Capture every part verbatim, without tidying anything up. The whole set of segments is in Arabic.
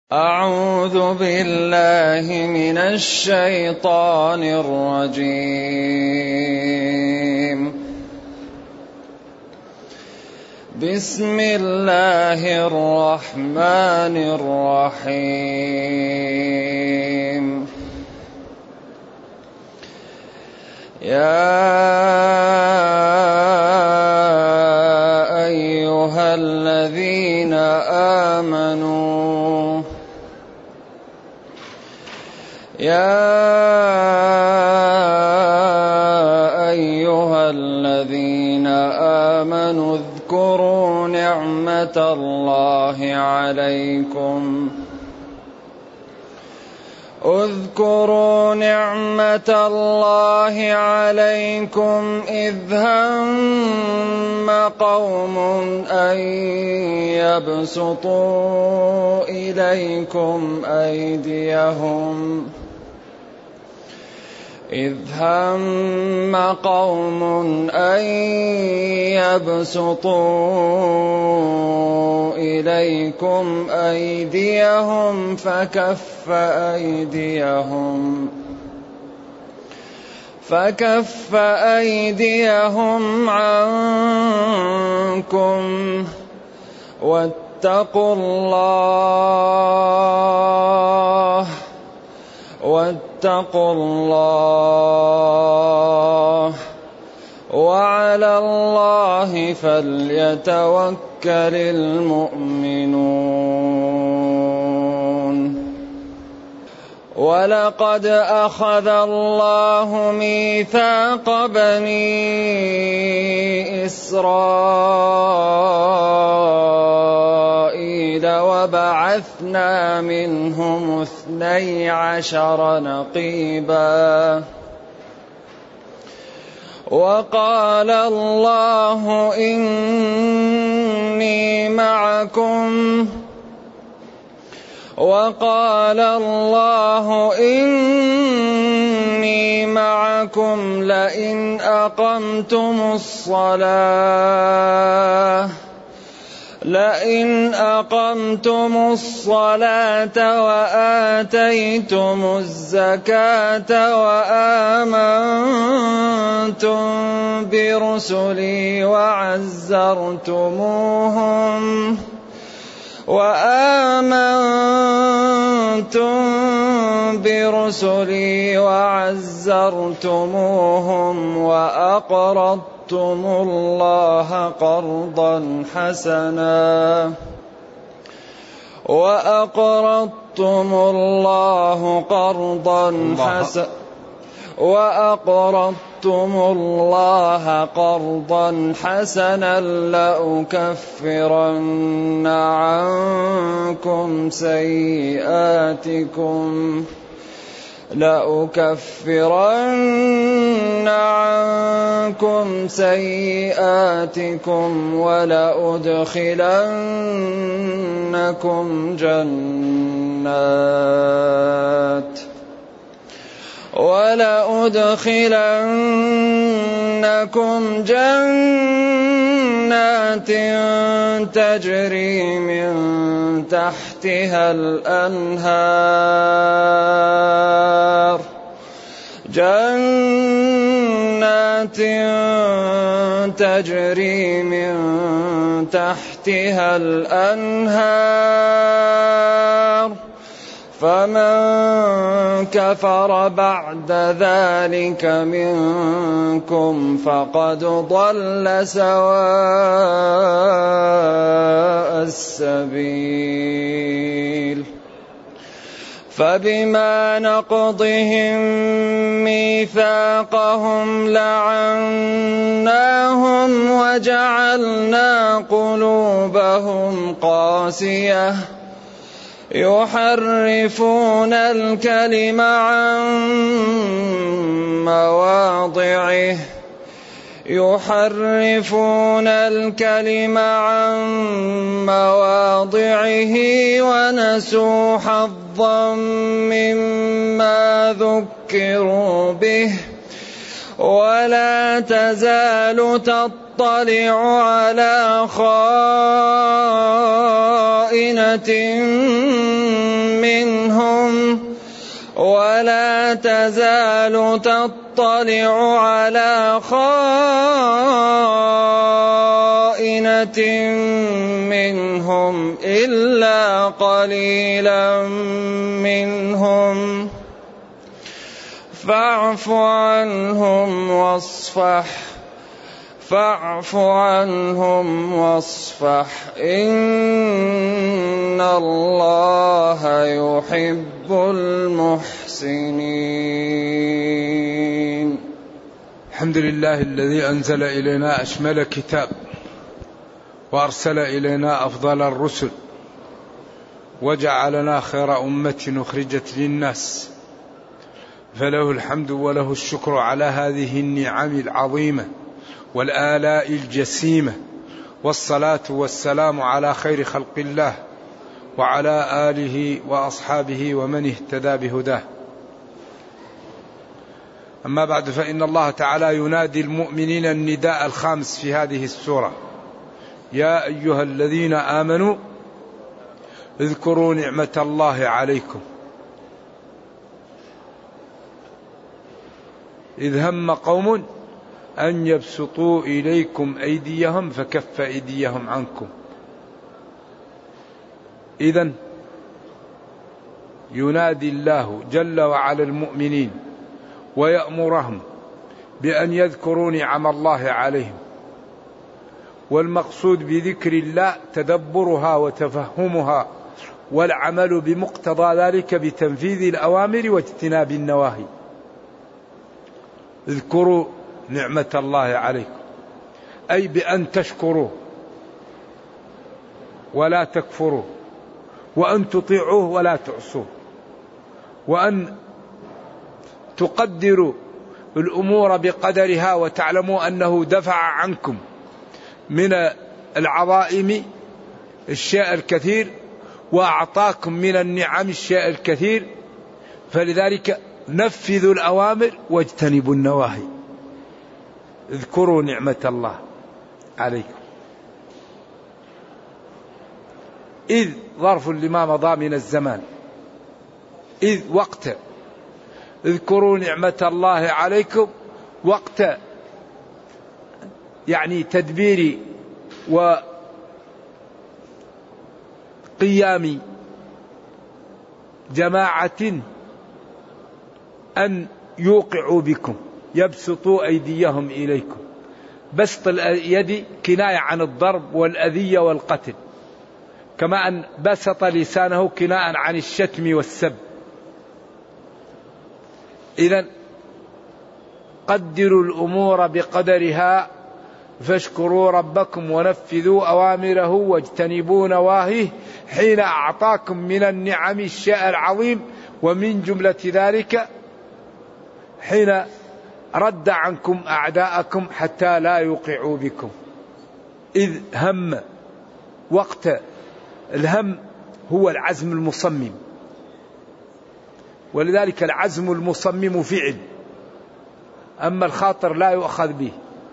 أعوذ بالله من الشيطان الرجيم. بسم الله الرحمن الرحيم. يا أيها الذين آمنوا يا أيها الذين آمنوا اذكروا نعمة الله عليكم اذكروا نعمة الله عليكم إذ هم قوم أن يبسطوا إليكم أيديهم إذ هم قوم أن يبسطوا إليكم أيديهم فكف أيديهم فكف أيديهم عنكم واتقوا الله واتقوا الله وعلى الله فليتوكل المؤمنون. ولقد أخذ الله ميثاق بني إسرائيل وبعثنا منهم اثني عشر نقيبا وقال الله إني معكم وقال الله إني معكم لئن أقمتم الصلاة لئن أقمتم الصلاة وآتيتم الزكاة وآمنتم برسلي وعزرتموهم وآمنتم برسلي وعزرتموهم وأقرضتم الله قرضا حسنا وأقرضتم الله قرضا حسنا وأقرضتم الله قرضا حسنا لأكفرن عنكم سيئاتكم لأكفرن عنكم سيئاتكم ولأدخلنكم جنات ولأدخلنكم جنات تجري من تحتها الأنهار جنات تجري من تحتها الأنهار فمن كفر بعد ذلك منكم فقد ضل سواء السبيل. فبما نقضهم ميثاقهم لعناهم وجعلنا قلوبهم قاسية يحرفون الكلم عن مواضعه يحرفون الكلم عن مواضعه ونسوا حظا مما ذكروا به ولا تزال تطلع تطلع على خائنة منهم ولا تزال تطلع على خائنة منهم إلا قليلا منهم فاعف عنهم واصفح فاعف عنهم واصفح إن الله يحب المحسنين. الحمد لله الذي أنزل إلينا أشمل كتاب وأرسل إلينا أفضل الرسل وجعلنا خير أمة أخرجت للناس، فله الحمد وله الشكر على هذه النعم العظيمة والآلاء الجسيمة، والصلاة والسلام على خير خلق الله وعلى آله وأصحابه ومن اهتدى بهداه. أما بعد، فإن الله تعالى ينادي المؤمنين النداء الخامس في هذه السورة: يا أيها الذين آمنوا اذكروا نعمة الله عليكم إذ هم قوم أن يبسطوا إليكم أيديهم فكف أيديهم عنكم. إذن ينادي الله جل وعلا المؤمنين ويأمرهم بأن يذكروا نعم الله عليهم، والمقصود بذكر الله تدبرها وتفهمها والعمل بمقتضى ذلك بتنفيذ الأوامر واجتناب النواهي. اذكروا نعمة الله عليكم أي بأن تشكروه ولا تكفروه، وأن تطيعوه ولا تعصوه، وأن تقدروا الأمور بقدرها وتعلموا أنه دفع عنكم من العظائم الشيء الكثير وأعطاكم من النعم الشيء الكثير، فلذلك نفذوا الأوامر واجتنبوا النواهي. اذكروا نعمة الله عليكم. إذ ظرف لما مضى من الزمان، إذ وقت، اذكروا نعمة الله عليكم وقت يعني تدبير وقيام جماعة أن يوقعوا بكم، يبسطوا أيديهم إليكم. بسط اليد كناية عن الضرب والأذية والقتل، كما أن بسط لسانه كناية عن الشتم والسب. إذن قدروا الأمور بقدرها فاشكروا ربكم ونفذوا أوامره واجتنبوا نواهيه حين أعطاكم من النعم الشيء العظيم، ومن جملة ذلك حين رد عنكم أعداءكم حتى لا يوقعوا بكم. إذ هم، وقت الهم هو العزم المصمم، ولذلك العزم المصمم فعل، أما الخاطر لا يؤخذ به.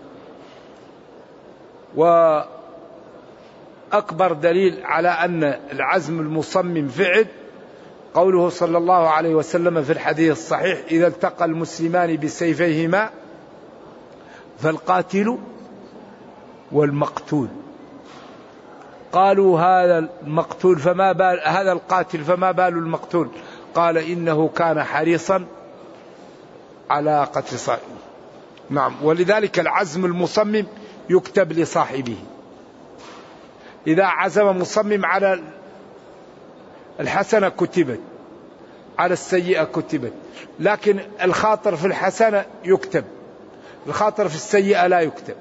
وأكبر دليل على أن العزم المصمم فعل قوله صلى الله عليه وسلم في الحديث الصحيح: إذا التقى المسلمان بسيفيهما فالقاتل والمقتول. قالوا هذا المقتول فما بال هذا القاتل فما بال المقتول؟ قال إنه كان حريصا على قتل صاحبه. نعم، ولذلك العزم المصمم يكتب لصاحبه. إذا عزم مصمم على الحسنة كتبت، على السيئة كتبت، لكن الخاطر في الحسنة يكتب، الخاطر في السيئة لا يكتب،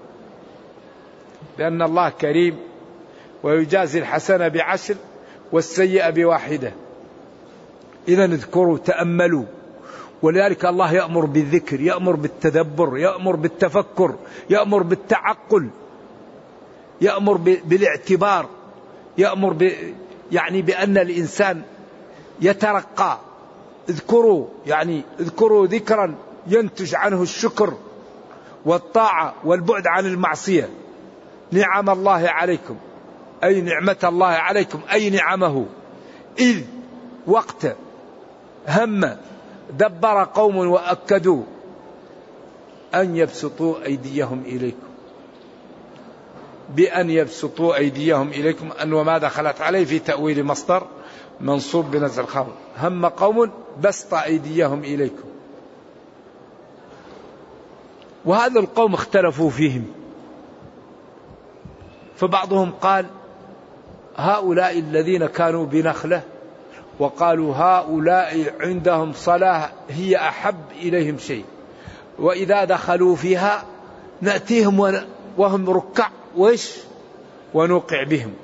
لأن الله كريم ويجازي الحسنة بعشر والسيئة بواحدة. إذا اذكروا، تأملوا. ولذلك الله يأمر بالذكر، يأمر بالتدبر، يأمر بالتفكر، يأمر بالتعقل، يأمر بالاعتبار، يأمر ب يعني بأن الإنسان يترقى. اذكروا يعني اذكروا ذكرا ينتج عنه الشكر والطاعة والبعد عن المعصية. نعم الله عليكم أي نعمة الله عليكم أي نعمه، إذ وقت هم دبر قوم وأكدوا أن يبسطوا أيديهم إليكم، بأن يبسطوا أيديهم إليكم أن وما دخلت عليه في تأويل مصدر منصوب بنزع الخبر. هم قوم بسط أيديهم إليكم، وهذا القوم اختلفوا فيهم، فبعضهم قال هؤلاء الذين كانوا بنخلة وقالوا هؤلاء عندهم صلاة هي أحب إليهم شيء، وإذا دخلوا فيها نأتيهم وهم ركع وإيش ونوقع بهم.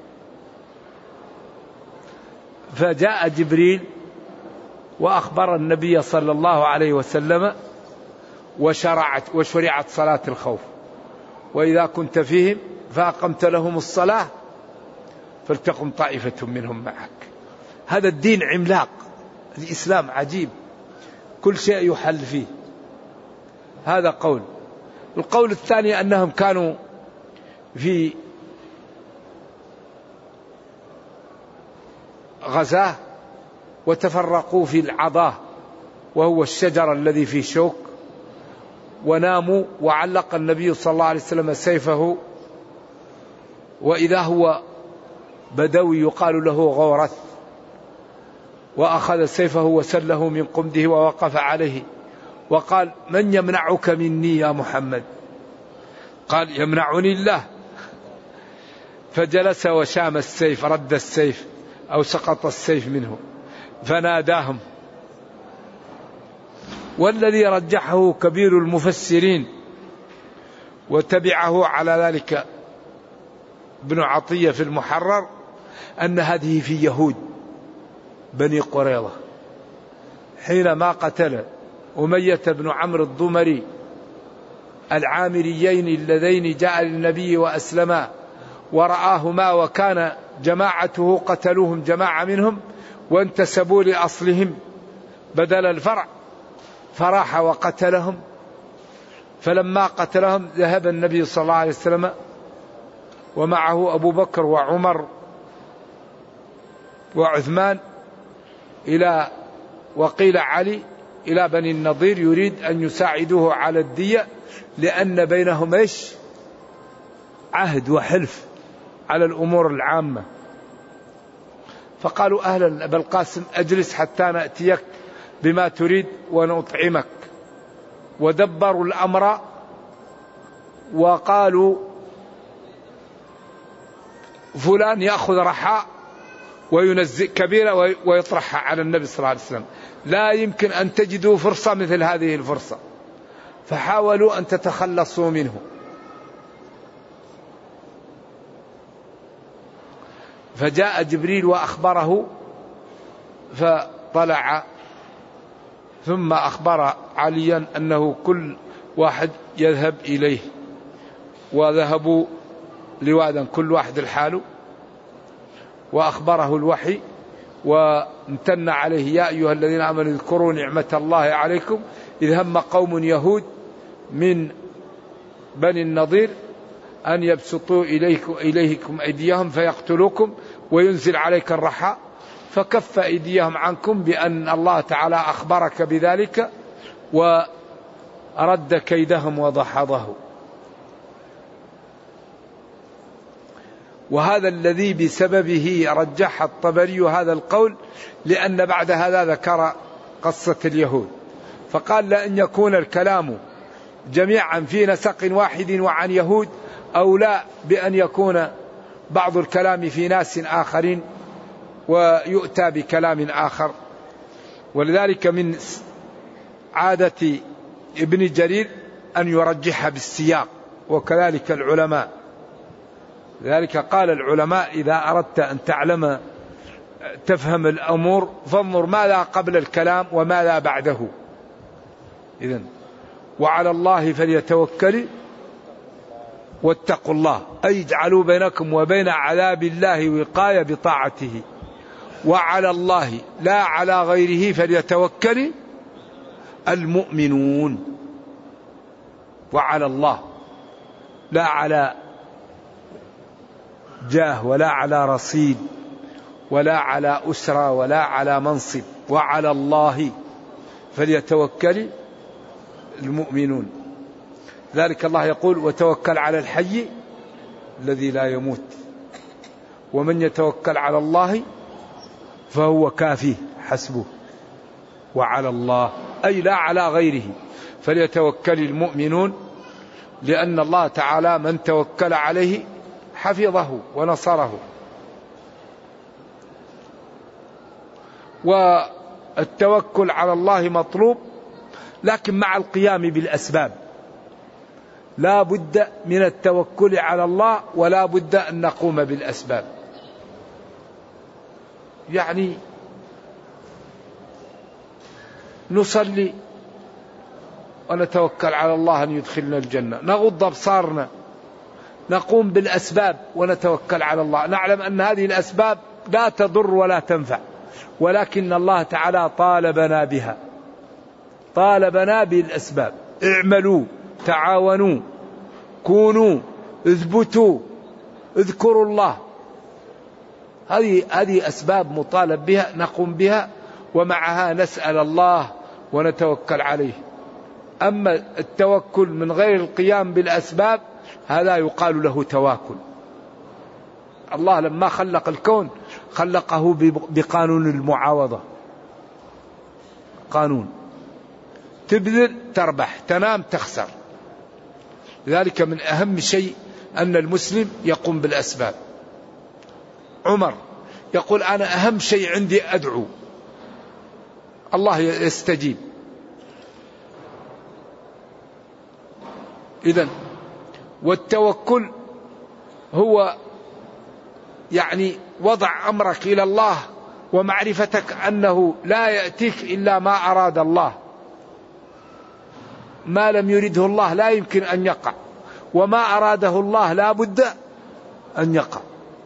فجاء جبريل وأخبر النبي صلى الله عليه وسلم وشرعت وشرعت صلاة الخوف. وإذا كنت فيهم فأقمت لهم الصلاة فلتقم طائفة منهم معك. هذا الدين عملاق، الإسلام عجيب، كل شيء يحل فيه. هذا قول. القول الثاني أنهم كانوا في غزاة وتفرقوا في العضاه وهو الشجر الذي فيه شوك، وناموا وعلق النبي صلى الله عليه وسلم سيفه، وإذا هو بدوي يقال له غورث، وأخذ سيفه وسله من قمده ووقف عليه وقال من يمنعك مني يا محمد؟ قال يمنعني الله. فجلس وشام السيف، رد السيف أو سقط السيف منه، فناداهم. والذي رجحه كبير المفسرين وتبعه على ذلك ابن عطية في المحرر أن هذه في يهود بني قريظة حينما قتل أمية بن عمرو الضمري العامريين اللذين جاء للنبي وأسلما ورآهما، وكان جماعته قتلوهم جماعة منهم وانتسبوا لأصلهم بدل الفرع، فراح وقتلهم. فلما قتلهم ذهب النبي صلى الله عليه وسلم ومعه أبو بكر وعمر وعثمان إلى وقيل علي إلى بني النضير يريد أن يساعدوه على الدية، لأن بينهم إيش عهد وحلف على الأمور العامة. فقالوا أهلا أبا القاسم أجلس حتى نأتيك بما تريد ونطعمك. ودبروا الأمر وقالوا فلان يأخذ رحاء وينزل كبيرة ويطرحها على النبي صلى الله عليه وسلم، لا يمكن أن تجدوا فرصة مثل هذه الفرصة، فحاولوا أن تتخلصوا منه. فجاء جبريل وأخبره فطلع، ثم أخبر عليا أنه كل واحد يذهب إليه، وذهبوا لوادا كل واحد الحال، وأخبره الوحي وامتن عليه يا أيها الذين آمنوا اذكروا نعمة الله عليكم إذ هم قوم يهود من بني النضير أن يبسطوا إليكم, إليكم أيديهم فيقتلوكم وينزل عليك الرحاء، فكف أيديهم عنكم بأن الله تعالى أخبرك بذلك ورد كيدهم وضحضه. وهذا الذي بسببه رجح الطبري هذا القول، لأن بعد هذا ذكر قصة اليهود فقال لأن يكون الكلام جميعا في نسق واحد وعن يهود، أو لا بأن يكون بعض الكلام في ناس آخرين ويؤتى بكلام آخر. ولذلك من عادة ابن جرير أن يرجح بالسياق، وكذلك العلماء. لذلك قال العلماء إذا أردت أن تعلم تفهم الأمور فانظر ماذا قبل الكلام وماذا بعده. إذن وعلى الله فليتوكل واتقوا الله، أي اجعلوا بينكم وبين عذاب الله وقاية بطاعته. وعلى الله لا على غيره فليتوكل المؤمنون. وعلى الله، لا على جاه ولا على رصيد ولا على أسرة ولا على منصب، وعلى الله فليتوكل المؤمنون. ذلك الله يقول وتوكل على الحي الذي لا يموت، ومن يتوكل على الله فهو كافيه حسبه، وعلى الله أي لا على غيره فليتوكل المؤمنون، لأن الله تعالى من توكل عليه حفظه ونصره. والتوكل على الله مطلوب، لكن مع القيام بالأسباب. لا بد من التوكل على الله ولا بد أن نقوم بالأسباب. يعني نصلي ونتوكل على الله أن يدخلنا الجنة، نغض أبصارنا، نقوم بالأسباب ونتوكل على الله، نعلم أن هذه الأسباب لا تضر ولا تنفع، ولكن الله تعالى طالبنا بها، طالبنا بالأسباب. اعملوا، تعاونوا، كونوا، اثبتوا، اذكروا الله. هذه هذه أسباب مطالب بها نقوم بها، ومعها نسأل الله ونتوكل عليه. أما التوكل من غير القيام بالأسباب هذا يقال له تواكل. الله لما خلق الكون خلقه بقانون المعاوضة، قانون تبذل تربح، تنام تخسر. لذلك من أهم شيء أن المسلم يقوم بالأسباب. عمر يقول أنا أهم شيء عندي أدعو، الله يستجيب. إذن والتوكل هو يعني وضع أمرك إلى الله ومعرفتك أنه لا يأتيك إلا ما أراد الله، ما لم يرده الله لا يمكن أن يقع، وما أراده الله لا بد أن يقع.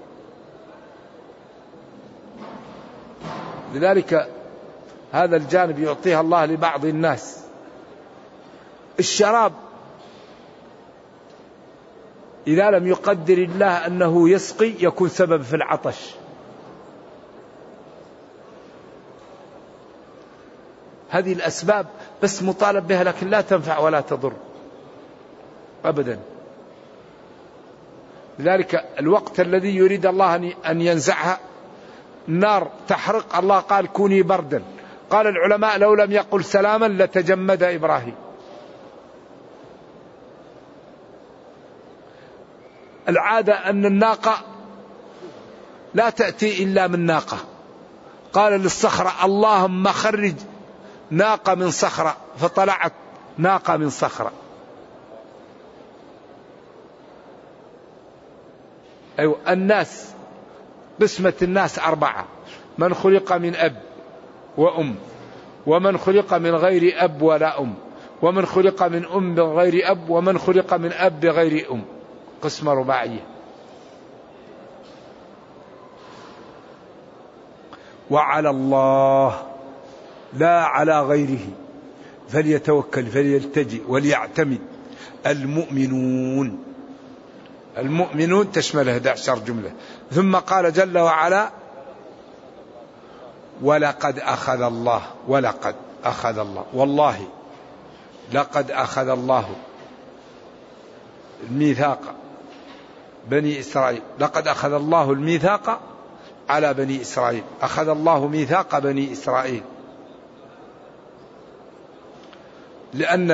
لذلك هذا الجانب يعطيها الله لبعض الناس. الشراب إذا لم يقدر الله أنه يسقي يكون سبب في العطش. هذه الأسباب بس مطالب بها، لكن لا تنفع ولا تضر أبدا. لذلك الوقت الذي يريد الله أن ينزعها، النار تحرق، الله قال كوني بردا. قال العلماء لو لم يقل سلاما لتجمد إبراهيم. العادة أن الناقة لا تأتي إلا من ناقة، قال للصخرة اللهم خرج ناقة من صخرة، فطلعت ناقة من صخرة. أيوة الناس قسمة الناس أربعة: من خلق من أب وأم، ومن خلق من غير أب ولا أم، ومن خلق من أم بغير أب، ومن خلق من أب بغير أم. قسمة رباعية. وعلى الله لا على غيره فليتوكل فليلتجئ وليعتمد المؤمنون. المؤمنون تشمل إحدى عشرة جملة. ثم قال جل وعلا ولقد أخذ الله، ولقد أخذ الله، والله لقد أخذ الله الميثاق بني إسرائيل، لقد أخذ الله الميثاق على بني إسرائيل، أخذ الله ميثاق بني إسرائيل. لأن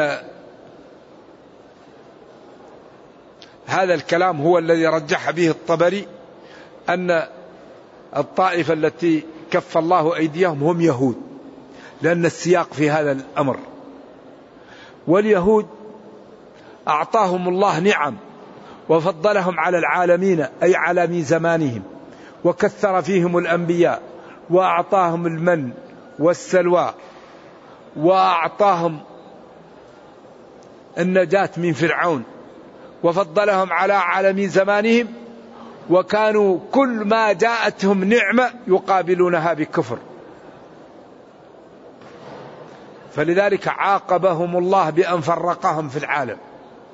هذا الكلام هو الذي رجح به الطبري، أن الطائفة التي كف الله أيديهم هم يهود، لأن السياق في هذا الأمر. واليهود أعطاهم الله نعم وفضلهم على العالمين، أي عالمي زمانهم، وكثر فيهم الأنبياء، وأعطاهم المن والسلوى، وأعطاهم النجاة من فرعون، وفضلهم على عالمي زمانهم، وكانوا كل ما جاءتهم نعمة يقابلونها بكفر. فلذلك عاقبهم الله بأن فرقهم في العالم.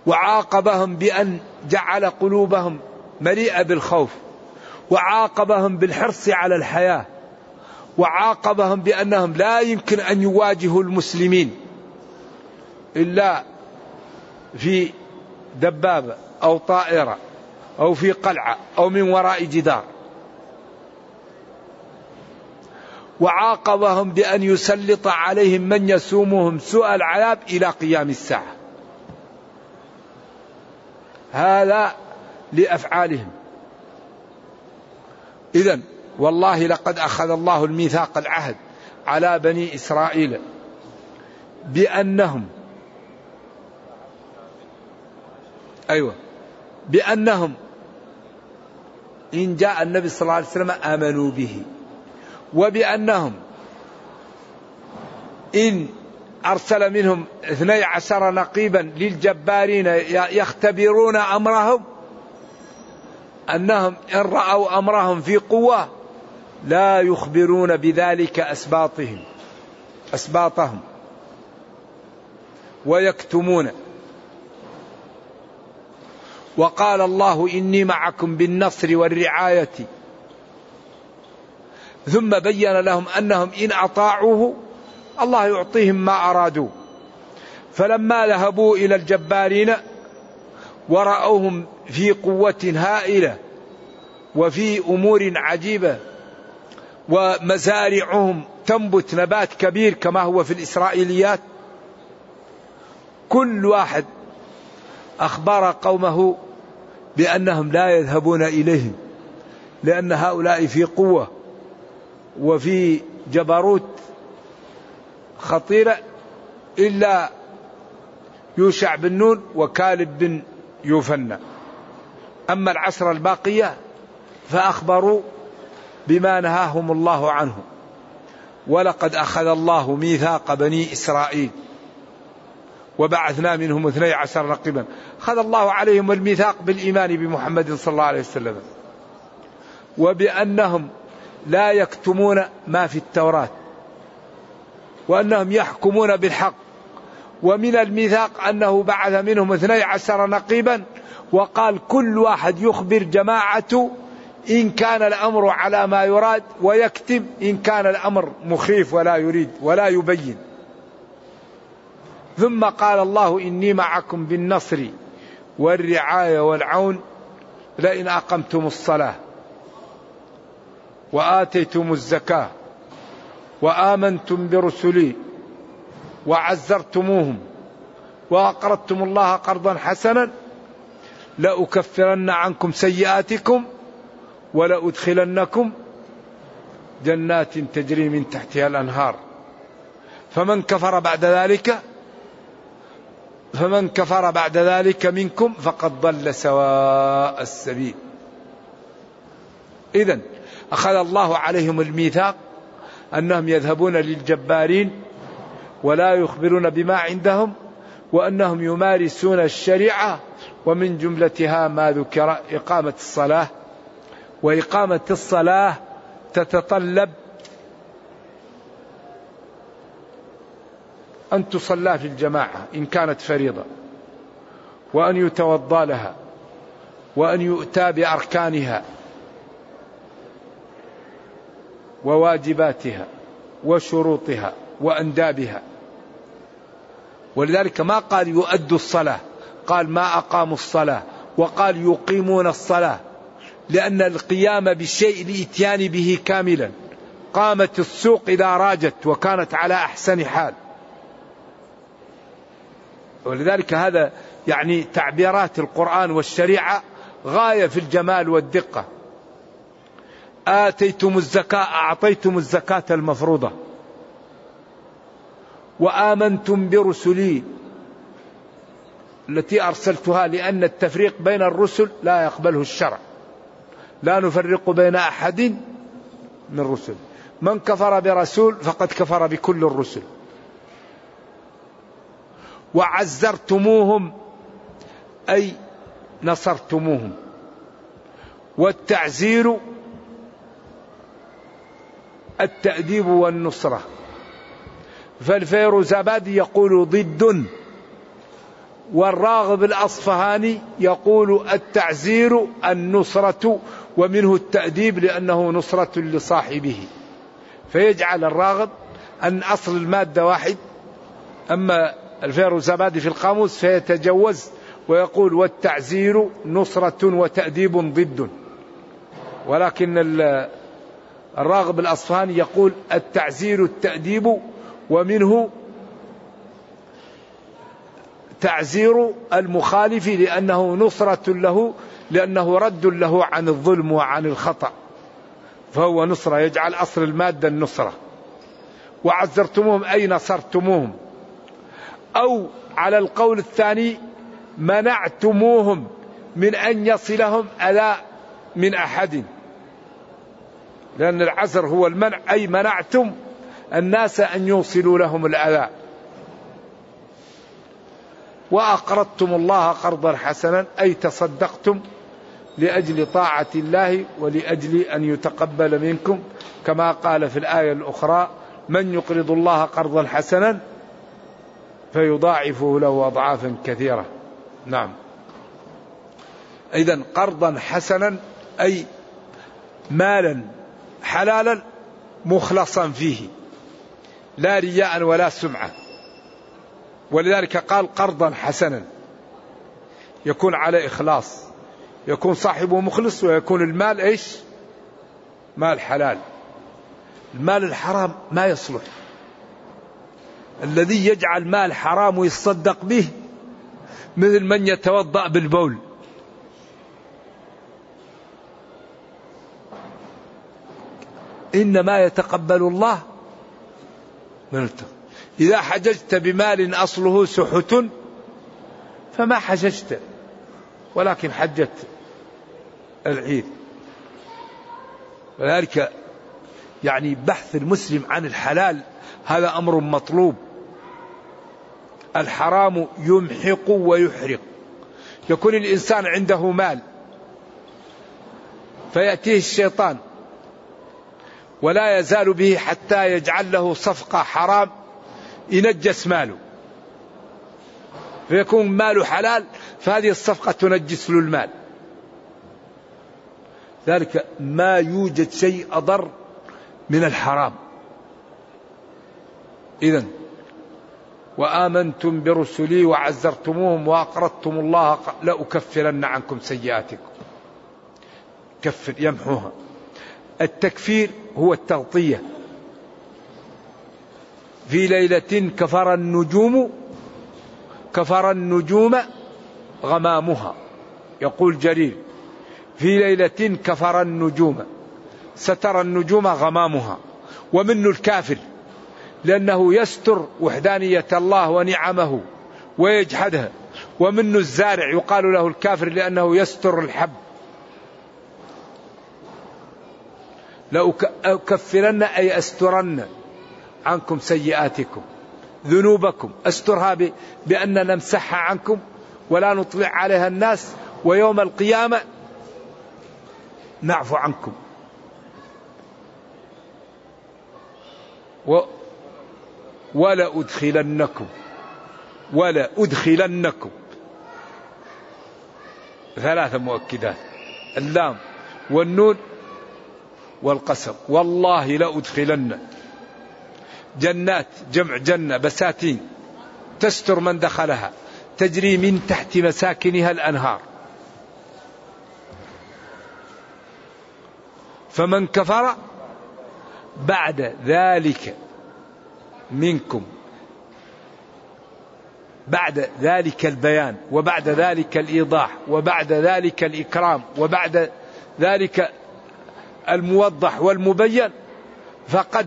وعاقبهم بأن جعل قلوبهم مليئة بالخوف، وعاقبهم بالحرص على الحياة، وعاقبهم بأنهم لا يمكن أن يواجهوا المسلمين إلا في دبابة أو طائرة أو في قلعة أو من وراء جدار، وعاقبهم بأن يسلط عليهم من يسومهم سوء العذاب إلى قيام الساعة. هذا لأفعالهم. إذن والله لقد أخذ الله الميثاق العهد على بني إسرائيل بأنهم أيوة بأنهم إن جاء النبي صلى الله عليه وسلم آمنوا به، وبأنهم إن أرسل منهم اثني عشر نقيبا للجبارين يختبرون أمرهم أنهم إن رأوا أمرهم في قوة لا يخبرون بذلك أسباطهم أسباطهم ويكتمون. وقال الله إني معكم بالنصر والرعاية، ثم بين لهم أنهم إن أطاعوه الله يعطيهم ما أرادوا. فلما ذهبوا إلى الجبارين ورأوهم في قوة هائلة وفي أمور عجيبة ومزارعهم تنبت نبات كبير كما هو في الإسرائيليات، كل واحد أخبر قومه بأنهم لا يذهبون إليهم لأن هؤلاء في قوة وفي جبروت خطيرة إلا يوشع بن نون وكالب بن يوفنى. أما العشر الباقية فأخبروا بما نهاهم الله عنه. ولقد أخذ الله ميثاق بني إسرائيل وبعثنا منهم اثني عشر نقيبا. أخذ الله عليهم الميثاق بالإيمان بمحمد صلى الله عليه وسلم، وبأنهم لا يكتمون ما في التوراة، وأنهم يحكمون بالحق. ومن الميثاق أنه بعث منهم اثني عشر نقيبا، وقال كل واحد يخبر جماعته إن كان الأمر على ما يراد، ويكتب إن كان الأمر مخيف ولا يريد ولا يبين. ثم قال الله إني معكم بالنصر والرعاية والعون لئن أقمتم الصلاة وآتيتم الزكاة وآمنتم برسلي وعزرتموهم وأقرضتم الله قرضا حسنا لأكفرن عنكم سيئاتكم ولأدخلنكم جنات تجري من تحتها الأنهار. فمن كفر بعد ذلك فمن كفر بعد ذلك منكم فقد ضل سواء السبيل. إذن أخذ الله عليهم الميثاق أنهم يذهبون للجبارين ولا يخبرون بما عندهم، وأنهم يمارسون الشريعة، ومن جملتها ما ذكر إقامة الصلاة. وإقامة الصلاة تتطلب أن تصلى في الجماعة إن كانت فريضة، وأن يتوضى لها، وأن يؤتى بأركانها وواجباتها وشروطها وأندابها. ولذلك ما قال يؤدوا الصلاة، قال ما أقاموا الصلاة، وقال يقيمون الصلاة، لأن القيام بالشيء لإتيان به كاملا. قامت السوق إذا راجت وكانت على أحسن حال. ولذلك هذا يعني تعبيرات القرآن والشريعة غاية في الجمال والدقة. آتيتم الزكاة، أعطيتم الزكاة المفروضة، وآمنتم برسلي التي أرسلتها، لأن التفريق بين الرسل لا يقبله الشرع، لا نفرق بين أحد من رسل. من كفر برسول فقد كفر بكل الرسل. وعزرتموهم أي نصرتموهم. والتعزير التأديب والنصرة. فالفيروزابادي يقول ضد والراغب الأصفهاني يقول التعزير النصرة ومنه التأديب لأنه نصرة لصاحبه، فيجعل الراغب أن أصل المادة واحد، أما الفيروزابادي في القاموس فيتجوز ويقول والتعزير نصرة وتأديب ضد، ولكن الراغب الأصفهاني يقول التعزير التأديب ومنه تعزير المخالف لأنه نصرة له، لأنه رد له عن الظلم وعن الخطأ، فهو نصرة، يجعل أصل المادة النصرة. وعزرتموهم أي نصرتموهم. أو على القول الثاني منعتموهم من أن يصلهم أذى من أحد، لأن العزر هو المنع، أي منعتم الناس أن يوصلوا لهم الأذى. وأقرضتم الله قرضا حسنا أي تصدقتم لأجل طاعة الله ولأجل أن يتقبل منكم، كما قال في الآية الأخرى من يقرض الله قرضا حسنا فيضاعفه له أضعافا كثيرة. نعم. إذن قرضا حسنا أي مالا حلالا مخلصا فيه، لا رياء ولا سمعة، ولذلك قال قرضا حسنا، يكون على إخلاص، يكون صاحبه مخلص، ويكون المال إيش؟ مال حلال. المال الحرام ما يصلح. الذي يجعل مال حرام ويصدق به مثل من يتوضأ بالبول، إنما يتقبل الله من التقوى. إذا حججت بمال أصله سحت فما حججت، ولكن حجت العيد. ولذلك يعني بحث المسلم عن الحلال هذا أمر مطلوب. الحرام يمحق ويحرق. يكون الإنسان عنده مال فيأتيه الشيطان ولا يزال به حتى يجعل له صفقة حرام ينجس ماله، فيكون ماله حلال فهذه الصفقة تنجس له المال. ذلك ما يوجد شيء أضر من الحرام. إذن وآمنتم برسلي وعزرتموهم وأقرضتم الله لأكفرن عنكم سيئاتكم. كفر يمحوها. التكفير هو التغطية. في ليلة كفر النجوم كفر النجوم غمامها، يقول جرير في ليلة كفر النجوم، ستر النجوم غمامها. ومنه الكافر لأنه يستر وحدانية الله ونعمه ويجحدها. ومنه الزارع يقال له الكافر لأنه يستر الحب. لأكفرن أي أسترن عنكم سيئاتكم، ذنوبكم أسترها بأن نمسحها عنكم ولا نطلع عليها الناس، ويوم القيامة نعفو عنكم. و ولا أدخلنكم ولا أدخلنكم ثلاثة مؤكدات، اللام والنون والقسم. والله لا أدخلن. جنات جمع جنة، بساتين تستر من دخلها، تجري من تحت مساكنها الأنهار. فمن كفر بعد ذلك منكم، بعد ذلك البيان وبعد ذلك الإيضاح وبعد ذلك الإكرام وبعد ذلك الموضح والمبين، فقد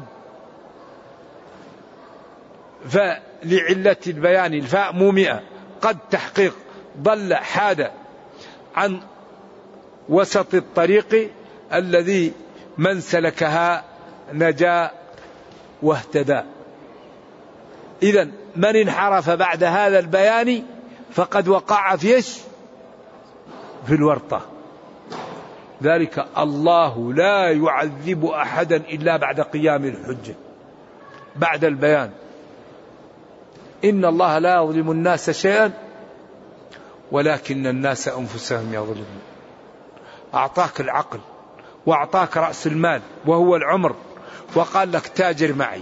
فلعلة البيان الفاء مومئة، قد تحقيق ضل حاد عن وسط الطريق الذي من سلكها نجا واهتدى. إذن من انحرف بعد هذا البيان فقد وقع في ايش؟ في الورطة. ذلك الله لا يعذب أحدا إلا بعد قيام الحجة، بعد البيان. إن الله لا يظلم الناس شيئا ولكن الناس أنفسهم يظلمون. أعطاك العقل وأعطاك رأس المال وهو العمر، وقال لك تاجر معي،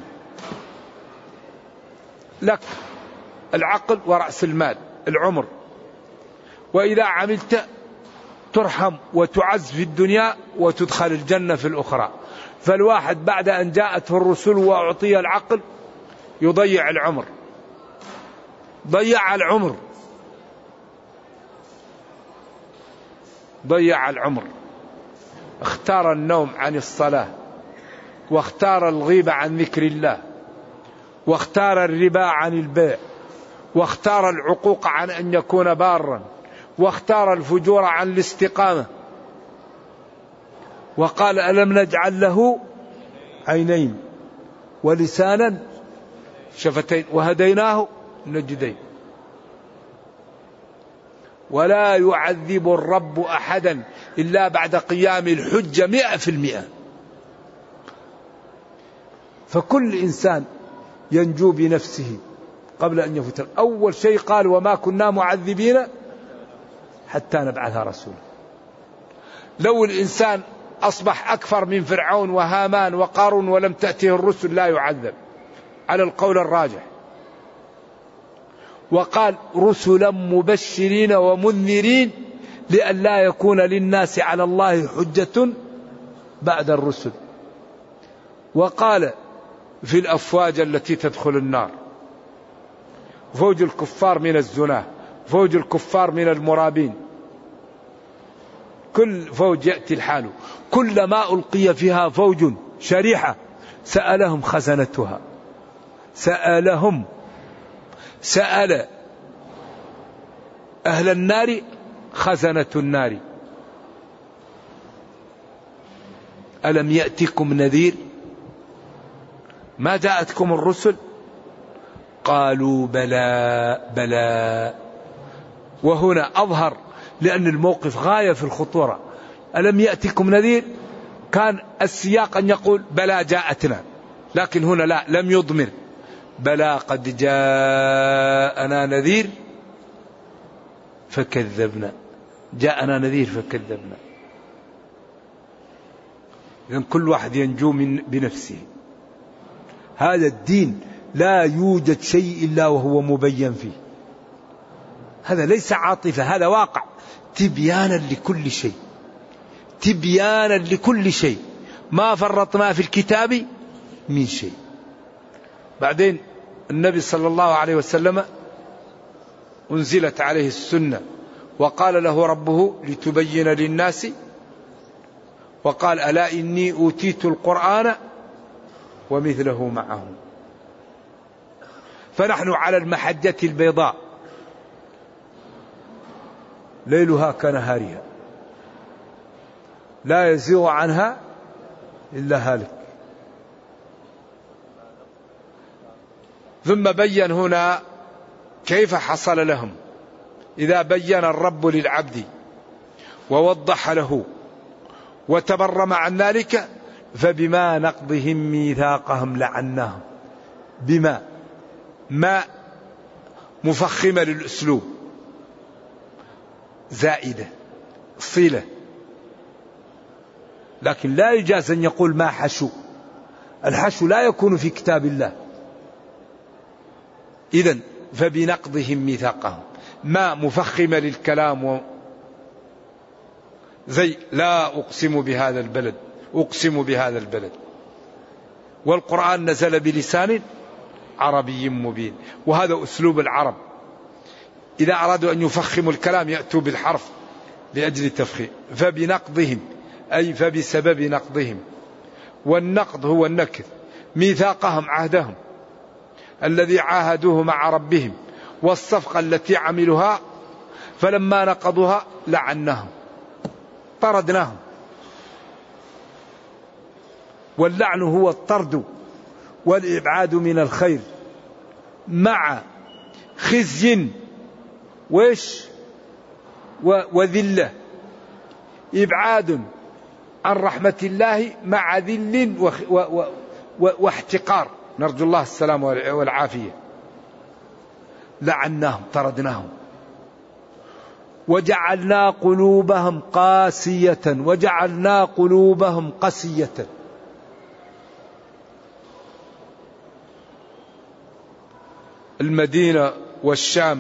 لك العقل ورأس المال العمر، وإذا عملت ترحم وتعز في الدنيا وتدخل الجنة في الأخرى. فالواحد بعد أن جاءته الرسل وأعطي العقل يضيع العمر، ضيع العمر ضيع العمر اختار النوم عن الصلاة، واختار الغيبة عن ذكر الله، واختار الربا عن البيع، واختار العقوق عن أن يكون بارا، واختار الفجور عن الاستقامة. وقال ألم نجعل له عينين ولسانا شفتين وهديناه النجدين. ولا يعذب الرب أحدا إلا بعد قيام الحجة مئة في المئة. فكل إنسان ينجو بنفسه قبل أن يفتر. أول شيء قال وما كنا معذبين حتى نبعث رسولا. لو الإنسان أصبح أكثر من فرعون وهامان وقارون ولم تأته الرسل لا يعذب على القول الراجح. وقال رسلا مبشرين ومنذرين لئلا يكون للناس على الله حجة بعد الرسل. وقال في الأفواج التي تدخل النار فوج الكفار من الزنا، فوج الكفار من المرابين، كل فوج يأتي الحال كلما ألقي فيها فوج شريحة سألهم خزنتها سألهم سأل أهل النار خزنة النار ألم يأتكم نذير ما جاءتكم الرسل قالوا بلى بلى. وهنا أظهر لأن الموقف غاية في الخطورة. ألم يأتكم نذير كان السياق أن يقول بلى جاءتنا، لكن هنا لا، لم يضمر بلى قد جاءنا نذير فكذبنا، جاءنا نذير فكذبنا. لأن كل واحد ينجو من بنفسه. هذا الدين لا يوجد شيء إلا وهو مبين فيه. هذا ليس عاطفة، هذا واقع، تبيانا لكل شيء، تبيانا لكل شيء، ما فرطنا في الكتاب من شيء. بعدين النبي صلى الله عليه وسلم أنزلت عليه السنة وقال له ربه لتبين للناس، وقال ألا إني أوتيت القرآن ومثله معه. فنحن على المحجة البيضاء ليلها كنهارها لا يزيغ عنها إلا هالك. ثم بين هنا كيف حصل لهم إذا بين الرب للعبد ووضح له وتبرم عن ذلك. فبما نقضهم ميثاقهم لعناهم. بما ما مفخمة للأسلوب زائدة صلة، لكن لا يجاز أن يقول ما حشو. الحشو لا يكون في كتاب الله. إذن فبنقضهم ميثاقهم ما مفخمة للكلام و زي لا أقسم بهذا البلد، أقسم بهذا البلد. والقرآن نزل بلسان عربي مبين، وهذا أسلوب العرب. إذا أرادوا أن يفخموا الكلام يأتوا بالحرف لأجل التفخيم. فبنقضهم أي فبسبب نقضهم، والنقض هو النكث، ميثاقهم عهدهم الذي عاهدوه مع ربهم والصفقة التي عملوها، فلما نقضوها لعناهم طردناهم. واللعن هو الطرد والإبعاد من الخير مع خزي وإيش وذلة. إبعاد عن رحمة الله مع ذل واحتقار، نرجو الله السلام والعافية. لعناهم طردناهم. وجعلنا قلوبهم قاسية وجعلنا قلوبهم قسية. المدينة والشام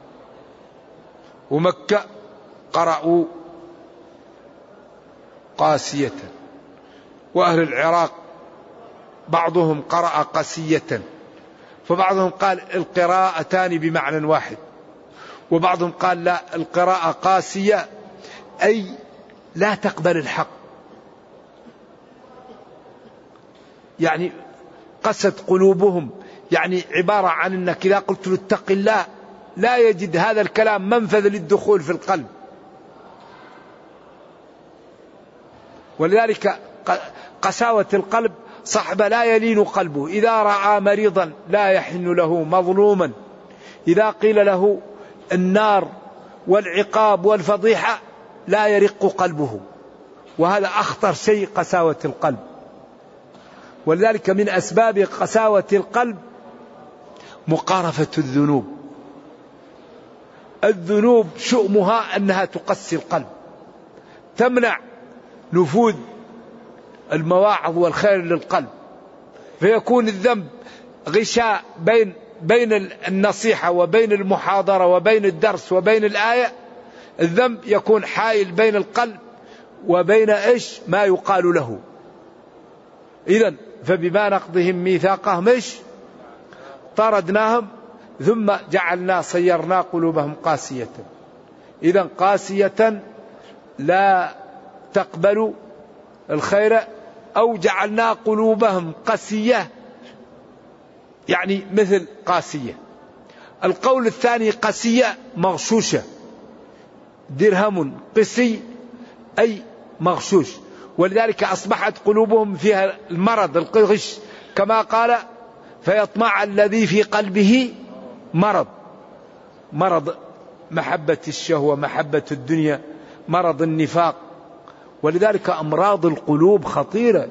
ومكة قرأوا قاسية، وأهل العراق بعضهم قرأ قسية، فبعضهم قال القراءتان بمعنى واحد، وبعضهم قال لا، القراءة قاسية أي لا تقبل الحق، يعني قست قلوبهم، يعني عبارة عن أنك إذا قلت له اتق الله لا يجد هذا الكلام منفذ للدخول في القلب. ولذلك قساوة القلب صحب لا يلين قلبه، إذا رأى مريضا لا يحن له، مظلوما إذا قيل له النار والعقاب والفضيحة لا يرق قلبه، وهذا أخطر شيء قساوة القلب. ولذلك من أسباب قساوة القلب مقارفة الذنوب. الذنوب شؤمها أنها تقسي القلب، تمنع نفوذ المواعظ والخير للقلب، فيكون الذنب غشاء بين بين النصيحة وبين المحاضرة وبين الدرس وبين الآية. الذنب يكون حائل بين القلب وبين إيش ما يقال له. إذن فبما نقضهم ميثاقهم إيش طردناهم ثم جعلنا صيرنا قلوبهم قاسية. إذن قاسية لا تقبل الخير، أو جعلنا قلوبهم قسية يعني مثل قاسية. القول الثاني قسية مغشوشة، درهم قسي أي مغشوش، ولذلك أصبحت قلوبهم فيها المرض الغش، كما قال فيطمع الذي في قلبه مرض، مرض محبة الشهوة، محبة الدنيا، مرض النفاق. ولذلك أمراض القلوب خطيرة.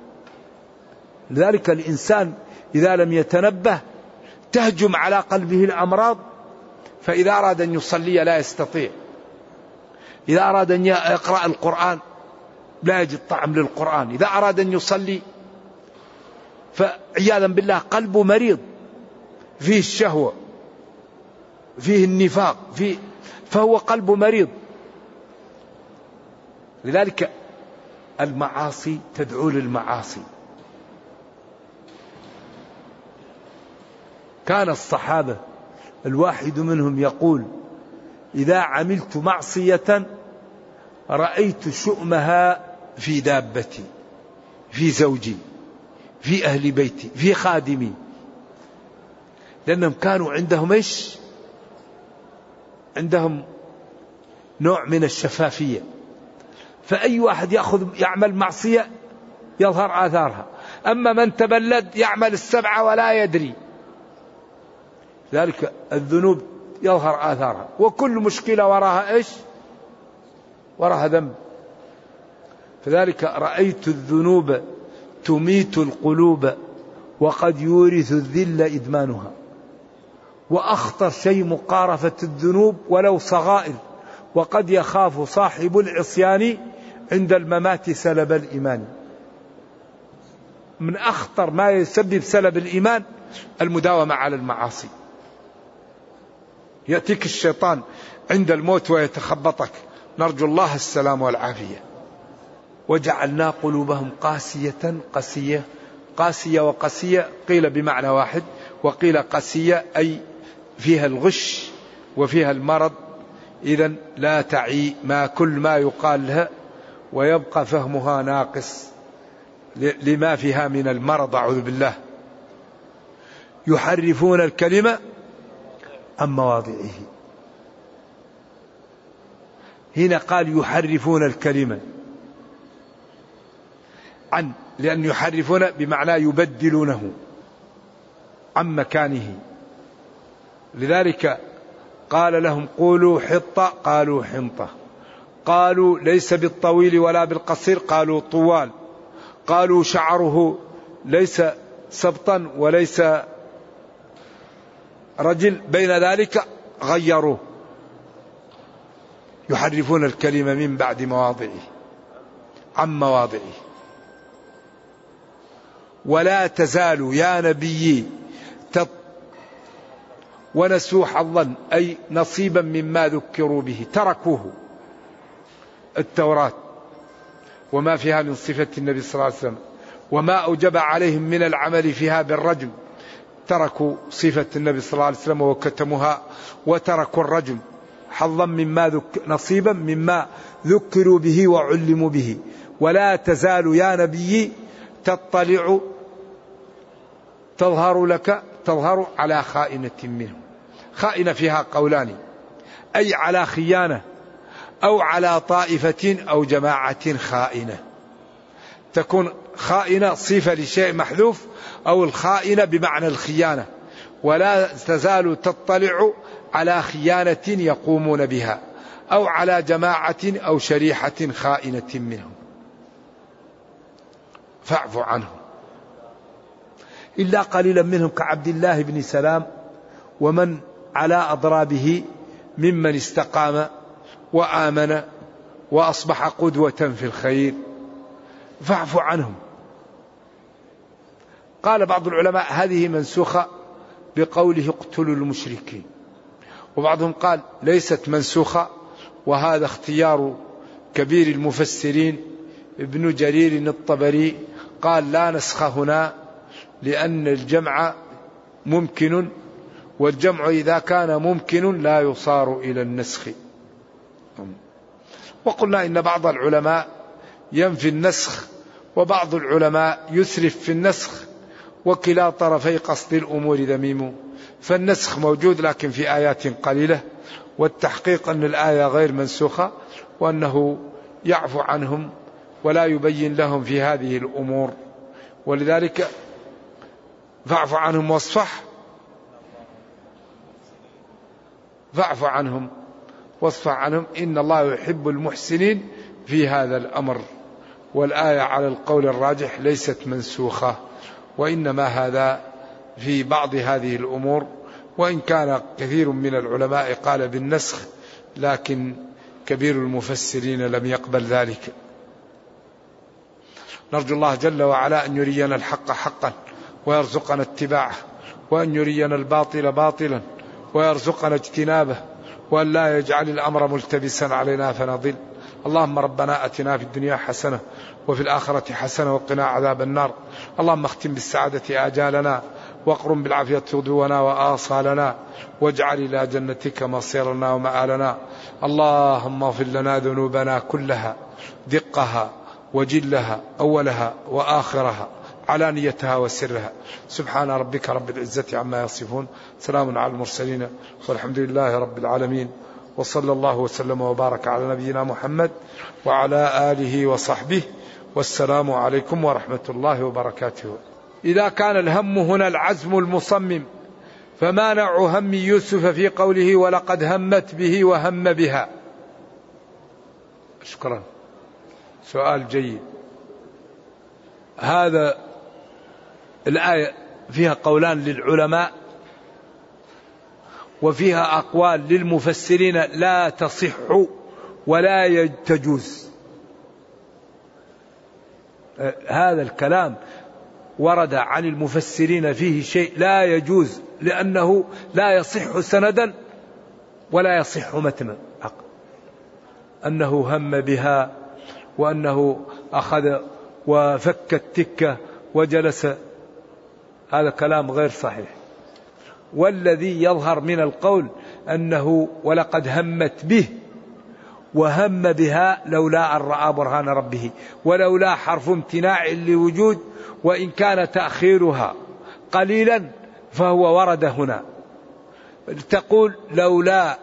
لذلك الإنسان إذا لم يتنبه تهجم على قلبه الأمراض، فإذا أراد أن يصلي لا يستطيع، إذا أراد أن يقرأ القرآن لا يجد طعم للقرآن، إذا أراد أن يصلي فعياذا بالله قلبه مريض، فيه الشهوة، فيه النفاق، فيه فهو قلبه مريض. لذلك المعاصي تدعو للمعاصي. كان الصحابة الواحد منهم يقول إذا عملت معصية رأيت شؤمها في دابتي، في زوجي، في أهل بيتي، في خادمي، لأنهم كانوا عندهم إيش؟ عندهم نوع من الشفافية، فأي واحد يأخذ يعمل معصية يظهر آثارها، أما من تبلد يعمل السبعة ولا يدري. ذلك الذنوب يظهر آثارها، وكل مشكلة وراها إيش؟ وراها ذنب. فذلك رأيت الذنوب تميت القلوب وقد يورث الذل إدمانها. وأخطر شيء مقارفة الذنوب ولو صغائر، وقد يخاف صاحب العصيان عند الممات سلب الإيمان. من أخطر ما يسبب سلب الإيمان المداومة على المعاصي. يأتيك الشيطان عند الموت ويتخبطك، نرجو الله السلام والعافية. وجعلنا قلوبهم قاسية قسية، قاسية وقسية قيل بمعنى واحد، وقيل قسية أي فيها الغش وفيها المرض. إذن لا تعي ما كل ما يقال لها، ويبقى فهمها ناقص لما فيها من المرض، أعوذ بالله. يحرفون الكلمة عن مواضعه. هنا قال يحرفون الكلمة عن، لأن يحرفون بمعنى يبدلونه عن مكانه. لذلك قال لهم قولوا حطة قالوا حنطة، قالوا ليس بالطويل ولا بالقصير قالوا طوال، قالوا شعره ليس سبطا وليس رجل، بين ذلك غيروه. يحرفون الكلمة من بعد مواضعه عن مواضعه. ولا تزال يا نبي تط ونسوا حظا أي نصيبا مما ذكروا به، تركوه التوراة وما فيها من صفة النبي صلى الله عليه وسلم وما أوجب عليهم من العمل فيها بالرجم، تركوا صفة النبي صلى الله عليه وسلم وكتموها وتركوا الرجم حظا مما ذك... نصيبا مما ذكروا به وعلموا به. ولا تزال يا نبي تطلع تظهر لك تظهر على خائنة منهم. خائنة فيها قولان، أي على خيانة أو على طائفة أو جماعة خائنة. تكون خائنة صفة لشيء محذوف أو الخائنة بمعنى الخيانة. ولا تزال تطلع على خيانة يقومون بها أو على جماعة أو شريحة خائنة منهم فاعف عنهم إلا قليلا منهم كعبد الله بن سلام ومن على أضرابه ممن استقام وآمن وأصبح قدوة في الخير فاعف عنهم. قال بعض العلماء هذه منسوخة بقوله اقتلوا المشركين، وبعضهم قال ليست منسوخة، وهذا اختيار كبير المفسرين ابن جرير الطبري قال لا نسخ هنا لأن الجمع ممكن، والجمع إذا كان ممكن لا يصار إلى النسخ. وقلنا إن بعض العلماء ينفي النسخ وبعض العلماء يسرف في النسخ، وكلا طرفي قصد الأمور ذميم. فالنسخ موجود لكن في آيات قليلة، والتحقيق أن الآية غير منسوخة وأنه يعفو عنهم ولا يبين لهم في هذه الأمور. ولذلك فاعف عنهم واصفح فاعف عنهم واصفح عنهم إن الله يحب المحسنين في هذا الأمر. والآية على القول الراجح ليست منسوخة، وإنما هذا في بعض هذه الأمور، وإن كان كثير من العلماء قال بالنسخ لكن كبير المفسرين لم يقبل ذلك. نرجو الله جل وعلا أن يرينا الحق حقا ويرزقنا اتباعه، وأن يرينا الباطل باطلا ويرزقنا اجتنابه، وأن لا يجعل الأمر ملتبسا علينا فنضل. اللهم ربنا أتنا في الدنيا حسنة وفي الآخرة حسنة وقنا عذاب النار. اللهم اختم بالسعادة آجالنا واقرم بالعافية غدونا وآصالنا، واجعل إلى جنتك مصيرنا ومآلنا. اللهم اغفر لنا ذنوبنا كلها دقها وجلها أولها وآخرها علانيتها وسرها. سبحان ربك رب العزة عما يصفون، سلام على المرسلين والحمد لله رب العالمين، وصلى الله وسلم وبارك على نبينا محمد وعلى آله وصحبه، والسلام عليكم ورحمة الله وبركاته. إذا كان الهم هنا العزم المصمم، فما نوع هم يوسف في قوله ولقد همت به وهم بها؟ شكرا، سؤال جيد. هذا الآية فيها قولان للعلماء وفيها أقوال للمفسرين لا تصح ولا تجوز. هذا الكلام ورد عن المفسرين فيه شيء لا يجوز، لأنه لا يصح سندا ولا يصح متنا، أنه هم بها وأنه أخذ وفك التكة وجلس، هذا كلام غير صحيح. والذي يظهر من القول أنه ولقد همت به وهم بها لولا أن رأى برهان ربه، ولولا حرف امتناع لوجود، وإن كان تأخيرها قليلا فهو ورد هنا. تقول لولا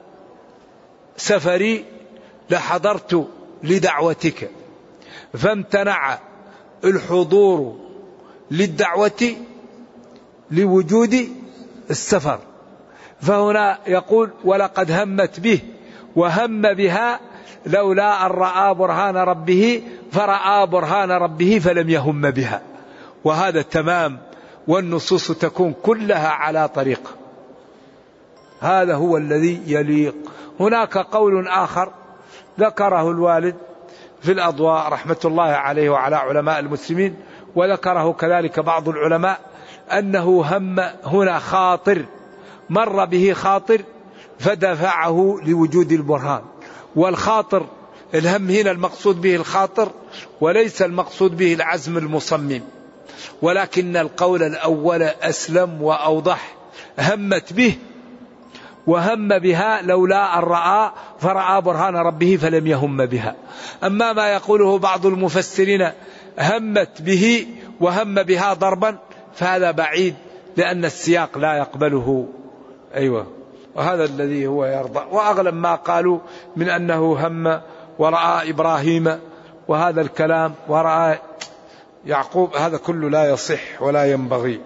سفري لحضرت لدعوتك، فامتنع الحضور للدعوة لوجود السفر، فهنا يقول ولقد همت به وهم بها لولا أن رأى برهان ربه، فرأى برهان ربه فلم يهم بها، وهذا تمام، والنصوص تكون كلها على طريقة. هذا هو الذي يليق، هناك قول آخر ذكره الوالد في الأضواء رحمة الله عليه وعلى علماء المسلمين، وذكره كذلك بعض العلماء، أنه هم هنا خاطر، مر به خاطر فدفعه لوجود البرهان. والخاطر الهم هنا المقصود به الخاطر وليس المقصود به العزم المصمم، ولكن القول الأول أسلم وأوضح. همت به وهم بها لولا أن رأى فرأى برهان ربه فلم يهم بها. أما ما يقوله بعض المفسرين همت به وهم بها ضربا فهذا بعيد، لأن السياق لا يقبله. أيوة، وهذا الذي هو يرضى. وأغلب ما قالوا من أنه هم ورأى إبراهيم وهذا الكلام ورأى يعقوب، هذا كله لا يصح ولا ينبغي.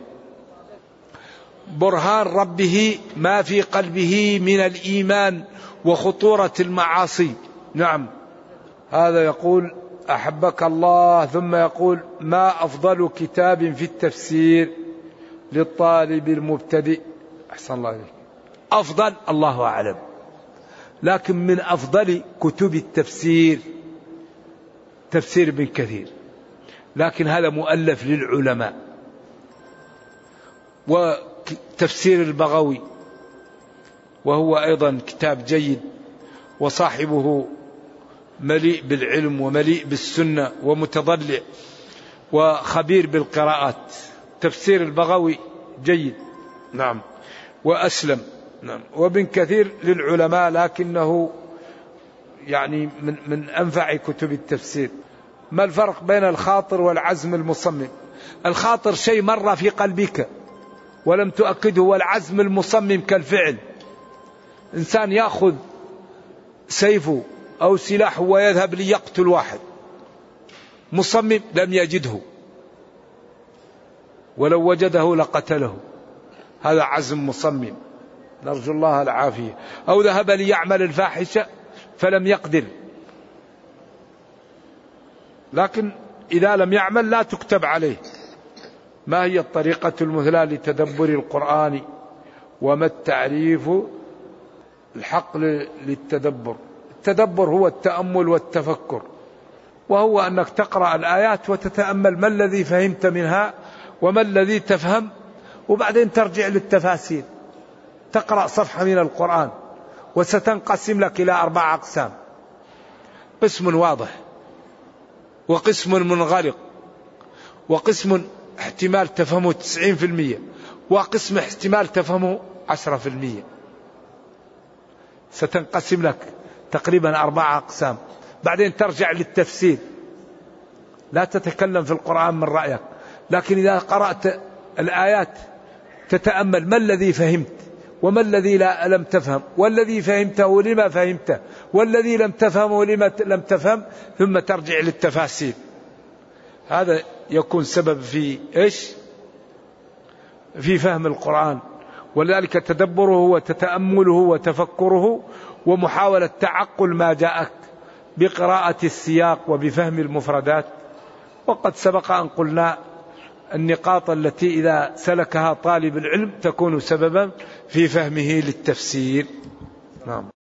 برهان ربه ما في قلبه من الإيمان وخطورة المعاصي. نعم، هذا يقول أحبك الله، ثم يقول ما أفضل كتاب في التفسير للطالب المبتدئ؟ أحسن الله عليك. أفضل الله أعلم، لكن من أفضل كتب التفسير تفسير ابن كثير، لكن هذا مؤلف للعلماء. وتفسير البغوي وهو أيضا كتاب جيد، وصاحبه مليء بالعلم ومليء بالسنة ومتضلع وخبير بالقراءات. تفسير البغوي جيد، نعم، وأسلم، نعم. وابن كثير للعلماء، لكنه يعني من, من أنفع كتب التفسير. ما الفرق بين الخاطر والعزم المصمم؟ الخاطر شيء مر في قلبك ولم تؤكده، والعزم المصمم كالفعل. إنسان يأخذ سيفه أو سلاحه ويذهب ليقتل واحد، مصمم لم يجده، ولو وجده لقتله، هذا عزم مصمم، نرجو الله العافية. أو ذهب ليعمل الفاحشة فلم يقدر، لكن إذا لم يعمل لا تكتب عليه. ما هي الطريقة المثلى لتدبر القرآن، وما التعريف الحق للتدبر؟ التدبر هو التأمل والتفكر، وهو أنك تقرأ الآيات وتتأمل ما الذي فهمت منها وما الذي تفهم، وبعدين ترجع للتفاسير. تقرأ صفحة من القرآن وستنقسم لك إلى أربع أقسام: قسم واضح، وقسم منغلق، وقسم احتمال تفهمه تسعين في المية، وقسم احتمال تفهمه عشرة في المية. ستنقسم لك تقريبا أربع أقسام. بعدين ترجع للتفسير، لا تتكلم في القرآن من رأيك، لكن إذا قرأت الآيات تتأمل ما الذي فهمت وما الذي لا لم تفهم، والذي فهمته لما فهمته، والذي لم تفهمه لما لم تفهم، ثم ترجع للتفاسير. هذا يكون سبب في إيش؟ في فهم القرآن. ولذلك تدبره وتتأمله وتفكره ومحاولة تعقل ما جاءك بقراءة السياق وبفهم المفردات. وقد سبق أن قلنا النقاط التي إذا سلكها طالب العلم تكون سببا في فهمه للتفسير. نعم.